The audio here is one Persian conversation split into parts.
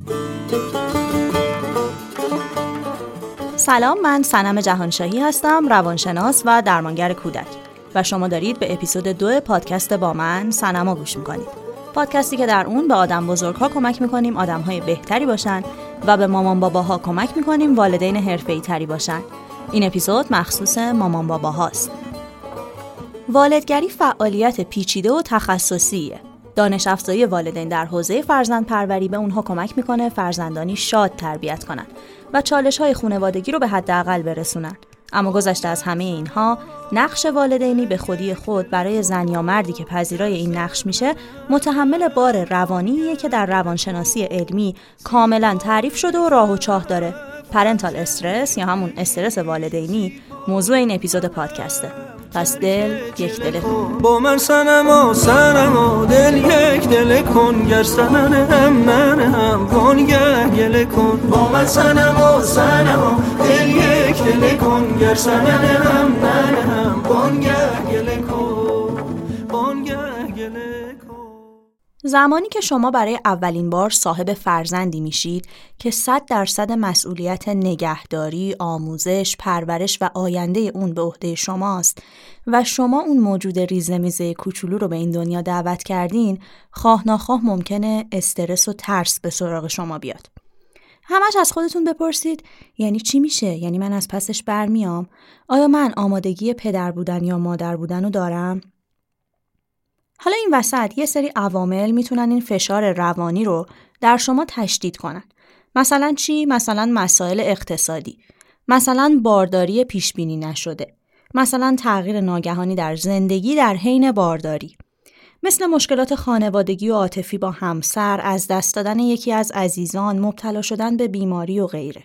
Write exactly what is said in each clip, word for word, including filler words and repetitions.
سلام، من صنم جهانشاهی هستم، روانشناس و درمانگر کودک و شما دارید به اپیزود دو پادکست با من صنما گوش میکنید. پادکستی که در اون به آدم بزرگها کمک میکنیم آدمهای بهتری باشن و به مامان باباها کمک میکنیم والدین حرفه‌ای تری باشن. این اپیزود مخصوص مامان باباهاست. والدگری فعالیت پیچیده و تخصصیه. دانش افزایی والدین در حوزه فرزندپروری به اونها کمک میکنه فرزندانی شاد تربیت کنن و چالش‌های خانوادگی رو به حداقل برسونن. اما گذشته از همه اینها، نقش والدینی به خودی خود برای زن یا مردی که پذیرای این نقش میشه، متحمل بار روانیه که در روانشناسی علمی کاملا تعریف شده و راه و چاه داره. پرنتال استرس یا همون استرس والدینی موضوع این اپیزود پادکسته. پس دل یک دل کن با من صنما صنما دل یک دل کن گر صنم من هم بانگه گل کن با من صنما صنما دل یک دل کن گر صنم من هم بانگه گل کن بانگه گل کن. زمانی که شما برای اولین بار صاحب فرزندی میشید که صد درصد مسئولیت نگهداری، آموزش، پرورش و آینده اون به عهده شماست و شما اون موجود ریزه‌میزه کوچولو رو به این دنیا دعوت کردین، خواه ناخواه ممکنه استرس و ترس به سراغ شما بیاد. همش از خودتون بپرسید یعنی چی میشه؟ یعنی من از پسش برمیام؟ آیا من آمادگی پدر بودن یا مادر بودن رو دارم؟ حالا این وسط یه سری عوامل میتونن این فشار روانی رو در شما تشدید کنن. مثلا چی؟ مثلا مسائل اقتصادی، مثلا بارداری پیش بینی نشده، مثلا تغییر ناگهانی در زندگی در حین بارداری، مثل مشکلات خانوادگی و عاطفی با همسر، از دست دادن یکی از عزیزان، مبتلا شدن به بیماری و غیره.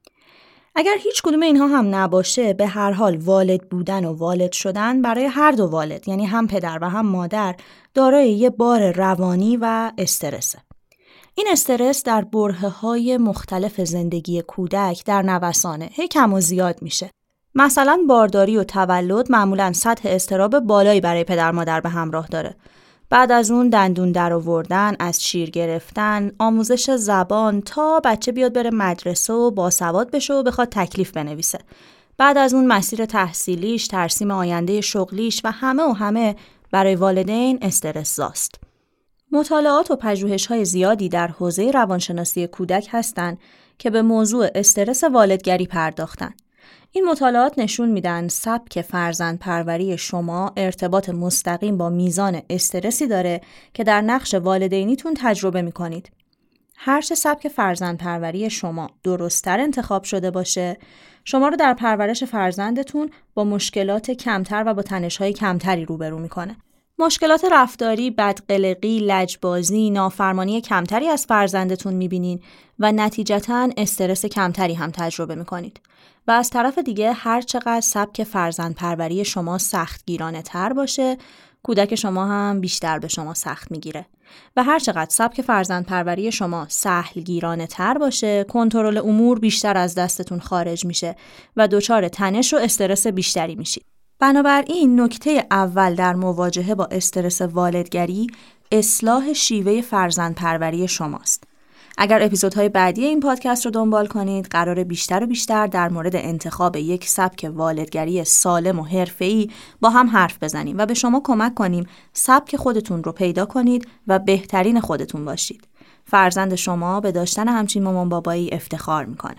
اگر هیچ کدوم اینها هم نباشه، به هر حال والد بودن و والد شدن برای هر دو والد، یعنی هم پدر و هم مادر، دارای یه بار روانی و استرسه. این استرس در برهه‌های مختلف زندگی کودک در نوسانه، هی کم و زیاد میشه. مثلا بارداری و تولد معمولاً سطح اضطراب بالایی برای پدر مادر به همراه داره. بعد از اون دندون در آوردن، از شیر گرفتن، آموزش زبان تا بچه بیاد بره مدرسه و باسواد بشه و بخواد تکلیف بنویسه. بعد از اون مسیر تحصیلیش، ترسیم آینده شغلیش و همه و همه برای والدین استرس زاست. مطالعات و پژوهش‌های زیادی در حوزه روانشناسی کودک هستند که به موضوع استرس والدگری پرداختن. این مطالعات نشون میدن سبک فرزندپروری شما ارتباط مستقیم با میزان استرسی داره که در نقش والدینیتون تجربه میکنید. هر چه سبک فرزندپروری شما درست‌تر انتخاب شده باشه، شما رو در پرورش فرزندتون با مشکلات کمتر و با تنش‌های کمتری روبرو میکنه. مشکلات رفتاری، بدقلقی، لجبازی، نافرمانی کمتری از فرزندتون میبینین و نتیجتاً استرس کمتری هم تجربه میکنید. و از طرف دیگه هر چقدر سبک فرزندپروری شما سختگیرانه تر باشه، کودک شما هم بیشتر به شما سخت میگیره. و هر چقدر سبک فرزندپروری شما سهلگیرانه تر باشه، کنترل امور بیشتر از دستتون خارج میشه و دچار تنش و استرس بیشتری میشید. بنابراین نکته اول در مواجهه با استرس والدگری، اصلاح شیوه فرزندپروری شماست. اگر اپیزودهای بعدی این پادکست رو دنبال کنید، قراره بیشتر و بیشتر در مورد انتخاب یک سبک والدگری سالم و حرفه‌ای با هم حرف بزنیم و به شما کمک کنیم سبک خودتون رو پیدا کنید و بهترین خودتون باشید. فرزند شما به داشتن همچین مامان بابایی افتخار میکنه.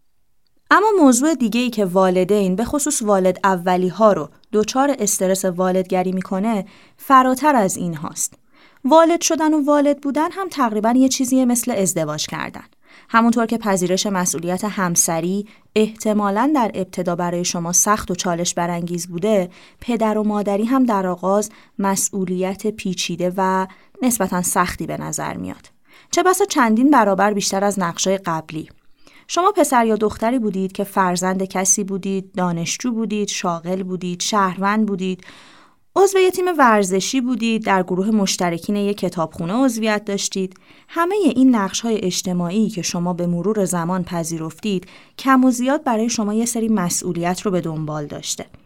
اما موضوع دیگه‌ای که والدین به خصوص والد اولی ها رو دچار استرس والدگری میکنه، فراتر از این هاست. والد شدن و والد بودن هم تقریبا یه چیزیه مثل ازدواج کردن. همونطور که پذیرش مسئولیت همسری احتمالاً در ابتدا برای شما سخت و چالش برانگیز بوده، پدر و مادری هم در آغاز مسئولیت پیچیده و نسبتاً سختی به نظر میاد. چه بسا چندین برابر بیشتر از نقشای قبلی. شما پسر یا دختری بودید که فرزند کسی بودید، دانشجو بودید، شاغل بودید، شهروند بودید، عضو یه تیم ورزشی بودید، در گروه مشترکین یک کتابخونه عضویت داشتید. همه این نقش‌های اجتماعی که شما به مرور زمان پذیرفتید، کم و زیاد برای شما یه سری مسئولیت رو به دنبال داشته.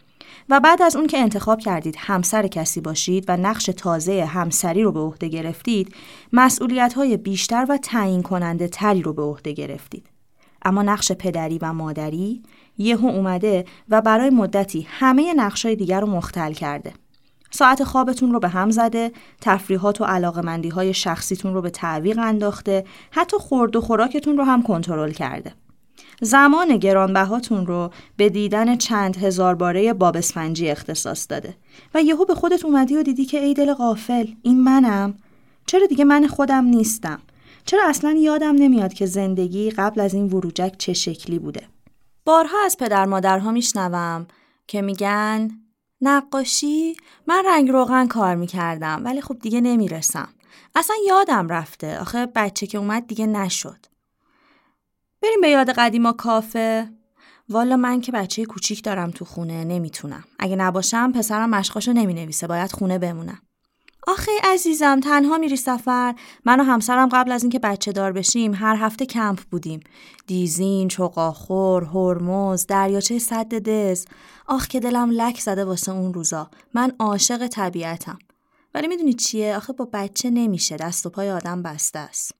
و بعد از اون که انتخاب کردید همسر کسی باشید و نقش تازه همسری رو به عهده گرفتید، مسئولیت‌های بیشتر و تعیین کننده تری رو به عهده گرفتید. اما نقش پدری و مادری یهو اومده و برای مدتی همه نقش‌های دیگر رو مختل کرده. ساعت خوابتون رو به هم زده، تفریحات و علاقه‌مندی‌های شخصیتون رو به تعویق انداخته، حتی خورد و خوراکتون رو هم کنترل کرده. زمان گرانبهاتون رو به دیدن چند هزار باره باب اسفنجی اختصاص داده و یهو به خودت اومدی و دیدی که ای دل غافل، این منم؟ چرا دیگه من خودم نیستم؟ چرا اصلا یادم نمیاد که زندگی قبل از این وروجک چه شکلی بوده؟ بارها از پدر مادرها میشنوم که میگن نقاشی، من رنگ روغن کار میکردم ولی خب دیگه نمیرسم. اصلا یادم رفته، آخه بچه که اومد دیگه نشد. بریم به یاد قدیما کافه. والا من که بچه کوچیک دارم تو خونه نمیتونم. اگه نباشم پسرم مشقاشو نمینویسه، باید خونه بمونم. آخه عزیزم تنها میری سفر؟ من و همسرم قبل از اینکه بچه دار بشیم هر هفته کمپ بودیم. دیزین، چقاخور، هرمز، دریاچه سد دز. آخ که دلم لک زده واسه اون روزا. من عاشق طبیعتم. ولی میدونی چیه؟ آخه با بچه نمیشه، دست و پای آدم بسته است.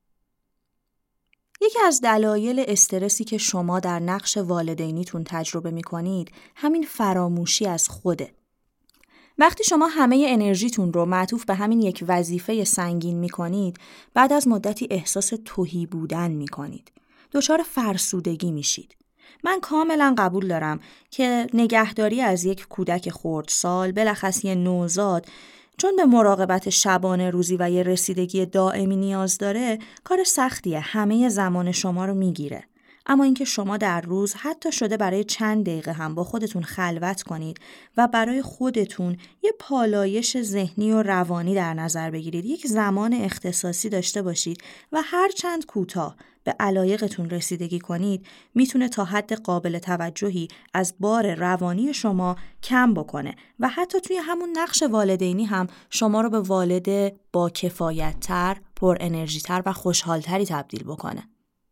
یکی از دلایل استرسی که شما در نقش والدینیتون تجربه میکنید همین فراموشی از خوده. وقتی شما همه انرژیتون رو معطوف به همین یک وظیفه سنگین میکنید، بعد از مدتی احساس تهی بودن میکنید. دچار فرسودگی میشید. من کاملا قبول دارم که نگهداری از یک کودک خردسال، بلخص یه نوزاد، چون به مراقبت شبانه روزی و یه رسیدگی دائمی نیاز داره، کار سختیه، همه زمان شما رو میگیره. اما اینکه شما در روز حتی شده برای چند دقیقه هم با خودتون خلوت کنید و برای خودتون یه پالایش ذهنی و روانی در نظر بگیرید، یک زمان اختصاصی داشته باشید و هر چند کوتاه به علایقتون رسیدگی کنید، میتونه تا حد قابل توجهی از بار روانی شما کم بکنه و حتی توی همون نقش والدینی هم شما رو به والد با کفایت‌تر، پر انرژی‌تر و خوشحال‌تری تبدیل بکنه.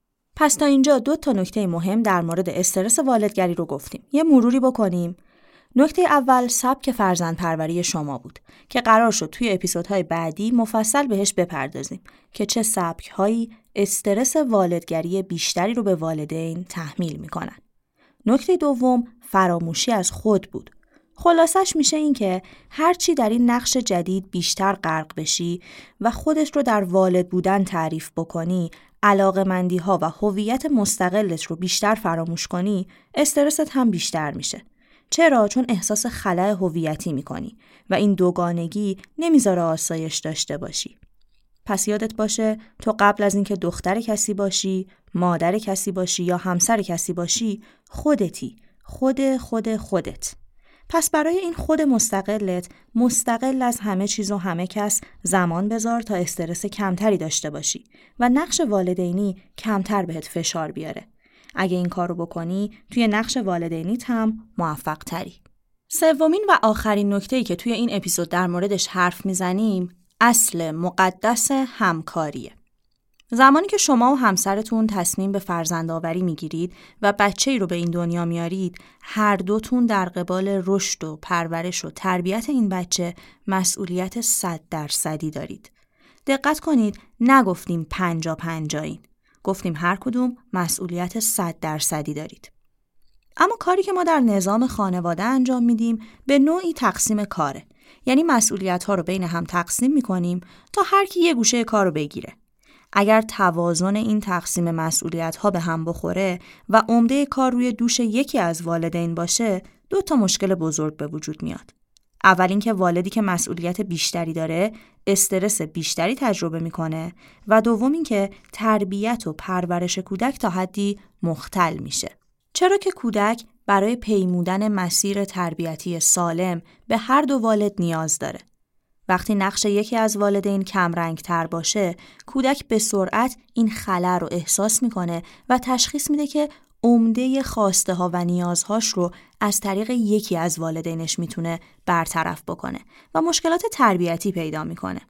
پس تا اینجا دو تا نکته مهم در مورد استرس والدگری رو گفتیم. یه مروری بکنیم. نکته اول سبک فرزندپروری شما بود که قرار شد توی اپیزودهای بعدی مفصل بهش بپردازیم که چه سبک‌هایی استرس والدگری بیشتری رو به والدین تحمیل میکنن. نکته دوم فراموشی از خود بود. خلاصش میشه این که هرچی در این نقش جدید بیشتر غرق بشی و خودت رو در والد بودن تعریف بکنی، علاقه‌مندی‌ها و هویت مستقلت رو بیشتر فراموش کنی، استرست هم بیشتر میشه. چرا؟ چون احساس خلأ هویتی میکنی و این دوگانگی نمیذاره آسایش داشته باشی. پس یادت باشه تو قبل از اینکه دختر کسی باشی، مادر کسی باشی یا همسر کسی باشی، خودتی، خود خود خودت. پس برای این خود مستقلت، مستقل از همه چیز و همه کس زمان بذار تا استرس کمتری داشته باشی و نقش والدینی کمتر بهت فشار بیاره. اگه این کارو بکنی توی نقش والدینیت هم موفق تری. سومین و آخرین نکته‌ای که توی این اپیزود در موردش حرف میزنیم اصل مقدس همکاریه. زمانی که شما و همسرتون تصمیم به فرزندآوری میگیرید و بچه‌ای رو به این دنیا میارید، هر دوتون در قبال رشد و پرورش و تربیت این بچه مسئولیت صد درصدی دارید. دقت کنید، نگفتیم پنجا پنجایین. گفتیم هر کدوم مسئولیت صد درصدی دارید. اما کاری که ما در نظام خانواده انجام میدیم به نوعی تقسیم کاره. یعنی مسئولیت‌ها رو بین هم تقسیم می‌کنیم تا هر کی یه گوشه کار رو بگیره. اگر توازن این تقسیم مسئولیت‌ها به هم بخوره و عمده کار روی دوش یکی از والدین باشه، دو تا مشکل بزرگ به وجود میاد. اول اینکه والدی که مسئولیت بیشتری داره، استرس بیشتری تجربه میکنه و دوم اینکه تربیت و پرورش کودک تا حدی مختل میشه. چرا که کودک برای پیمودن مسیر تربیتی سالم به هر دو والد نیاز داره. وقتی نقش یکی از والدین کم رنگ تر باشه، کودک به سرعت این خلأ رو احساس میکنه و تشخیص میده که عمده خواسته ها و نیازهاش رو از طریق یکی از والدینش میتونه برطرف بکنه و مشکلات تربیتی پیدا میکنه.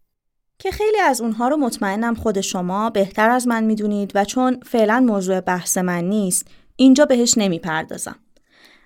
که خیلی از اونها رو مطمئنم خود شما بهتر از من میدونید و چون فعلا موضوع بحث من نیست، اینجا بهش نمیپردازم.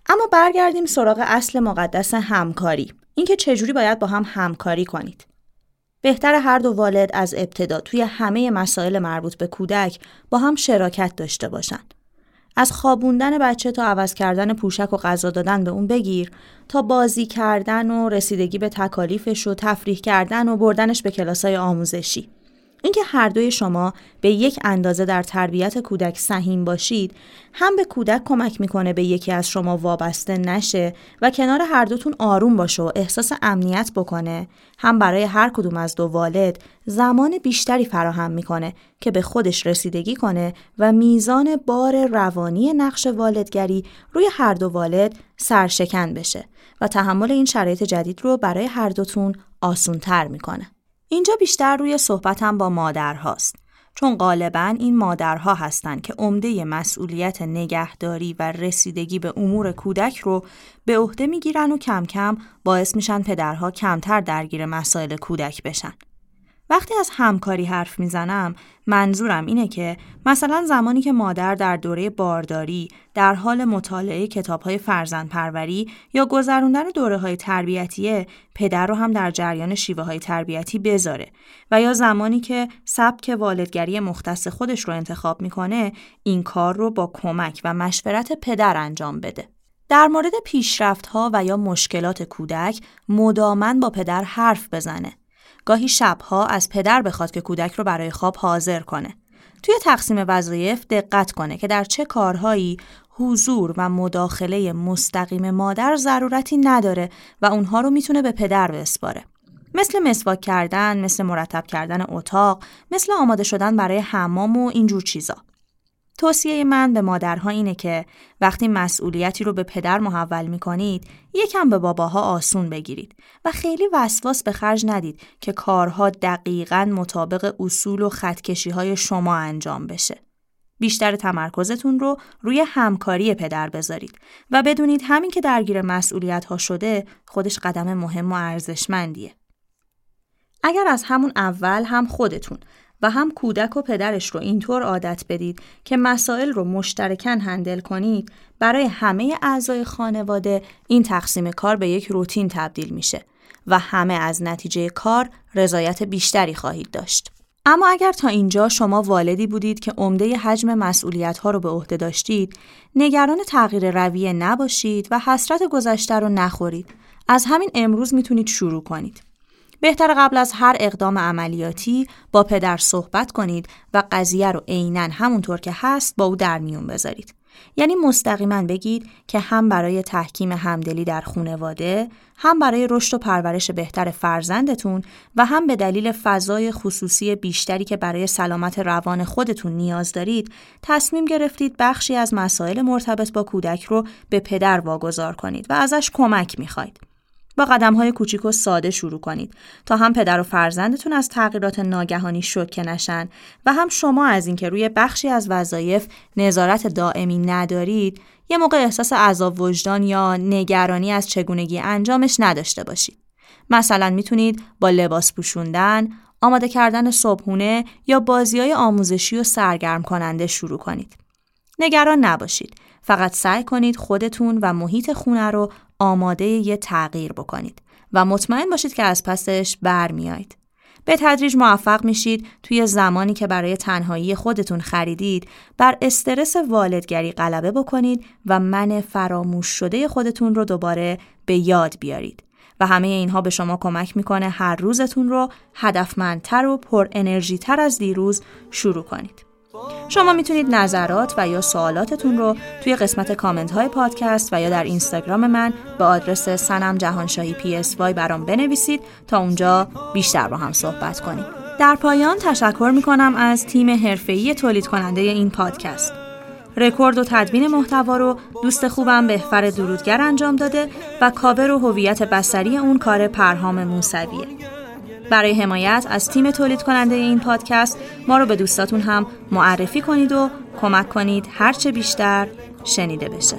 اما برگردیم سراغ اصل مقدس همکاری. اینکه چجوری باید با هم همکاری کنید. بهتر هر دو والد از ابتدا توی همه مسائل مربوط به کودک با هم شراکت داشته باشن. از خوابوندن بچه تا عوض کردن پوشک و غذا دادن به اون بگیر تا بازی کردن و رسیدگی به تکالیفش و تفریح کردن و بردنش به کلاسای آموزشی. اینکه هر دوی شما به یک اندازه در تربیت کودک سهیم باشید هم به کودک کمک میکنه به یکی از شما وابسته نشه و کنار هر دوتون آروم باشه و احساس امنیت بکنه، هم برای هر کدوم از دو والد زمان بیشتری فراهم میکنه که به خودش رسیدگی کنه و میزان بار روانی نقش والدگری روی هر دو والد سرشکن بشه و تحمل این شرایط جدید رو برای هر دوتون آسون‌تر میکنه. اینجا بیشتر روی صحبتم با مادرهاست، چون غالباً این مادرها هستن که عمده مسئولیت نگهداری و رسیدگی به امور کودک رو به عهده میگیرن و کم کم باعث میشن پدرها کمتر درگیر مسائل کودک بشن. وقتی از همکاری حرف میزنم منظورم اینه که مثلا زمانی که مادر در دوره بارداری در حال مطالعه کتاب‌های فرزندپروری یا گذروندن دوره‌های تربیتیه، پدر رو هم در جریان شیوه‌های تربیتی بذاره و یا زمانی که سبک والدگری مختص خودش رو انتخاب میکنه این کار رو با کمک و مشورت پدر انجام بده. در مورد پیشرفت‌ها و یا مشکلات کودک مداماً با پدر حرف بزنه. گاهی شبها از پدر بخواد که کودک رو برای خواب حاضر کنه. توی تقسیم وظایف دقت کنه که در چه کارهایی حضور و مداخله مستقیم مادر ضرورتی نداره و اونها رو میتونه به پدر بسپاره. مثل مسواک کردن، مثل مرتب کردن اتاق، مثل آماده شدن برای حمام و اینجور چیزا. توصیه من به مادرها اینه که وقتی مسئولیتی رو به پدر محول میکنید یکم به باباها آسون بگیرید و خیلی وسواس به خرج ندید که کارها دقیقاً مطابق اصول و خطکشی‌های شما انجام بشه. بیشتر تمرکزتون رو روی همکاری پدر بذارید و بدونید همین که درگیر مسئولیت‌ها شده خودش قدم مهم و ارزشمندیه. اگر از همون اول هم خودتون و هم کودک و پدرش رو اینطور عادت بدید که مسائل رو مشترکاً هندل کنید، برای همه اعضای خانواده این تقسیم کار به یک روتین تبدیل میشه و همه از نتیجه کار رضایت بیشتری خواهید داشت. اما اگر تا اینجا شما والدی بودید که عمده حجم مسئولیت‌ها رو به عهده داشتید، نگران تغییر رویه نباشید و حسرت گذشته رو نخورید. از همین امروز میتونید شروع کنید. بهتر قبل از هر اقدام عملیاتی با پدر صحبت کنید و قضیه رو عیناً همونطور که هست با او در میون بذارید. یعنی مستقیما بگید که هم برای تحکیم همدلی در خانواده، هم برای رشد و پرورش بهتر فرزندتون و هم به دلیل فضای خصوصی بیشتری که برای سلامت روان خودتون نیاز دارید، تصمیم گرفتید بخشی از مسائل مرتبط با کودک رو به پدر واگذار کنید و ازش کمک میخواید. با قدم‌های کوچیک و ساده شروع کنید تا هم پدر و فرزندتون از تغییرات ناگهانی شوکه نشن و هم شما از اینکه روی بخشی از وظایف نظارت دائمی ندارید یه موقع احساس عذاب وجدان یا نگرانی از چگونگی انجامش نداشته باشید. مثلا میتونید با لباس پوشوندن، آماده کردن صبحونه یا بازی‌های آموزشی و سرگرم کننده شروع کنید. نگران نباشید. فقط سعی کنید خودتون و محیط خونه رو آماده یه تغییر بکنید و مطمئن باشید که از پسش برمیایید. به تدریج موفق میشید توی زمانی که برای تنهایی خودتون خریدید بر استرس والدگری غلبه بکنید و من فراموش شده خودتون رو دوباره به یاد بیارید. و همه اینها به شما کمک میکنه هر روزتون رو هدفمندتر و پر انرژی تر از دیروز شروع کنید. شما میتونید نظرات و یا سوالاتتون رو توی قسمت کامنت های پادکست و یا در اینستاگرام من به آدرس سنم جهانشاهی پی اس وای برام بنویسید تا اونجا بیشتر با هم صحبت کنیم. در پایان تشکر میکنم از تیم حرفه‌ای تولید کننده این پادکست. رکورد و تدوین محتوا رو دوست خوبم بهفر درودگر انجام داده و کاور و هویت بصری اون کار پرهام موسویه. برای حمایت از تیم تولید کننده این پادکست ما رو به دوستاتون هم معرفی کنید و کمک کنید هرچه بیشتر شنیده بشه.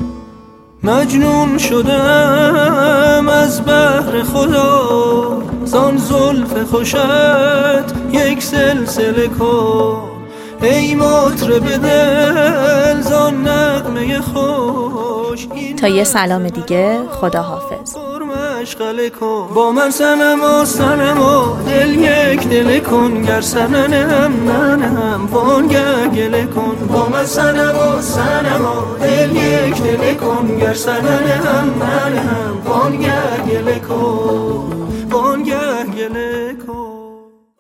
مجنون شدم از بحر خدا، زان زلف خوشت یک سلسله کن ای مطرب دل زان نغمه خوش. تا یه سلام دیگه، خدا حافظ. مشغله کن با من صنما صنما دل یک دل کن گر سننم منم وانگه گله کن با من صنما صنما دل یک دل کن گر سننم منم وانگه گله کن.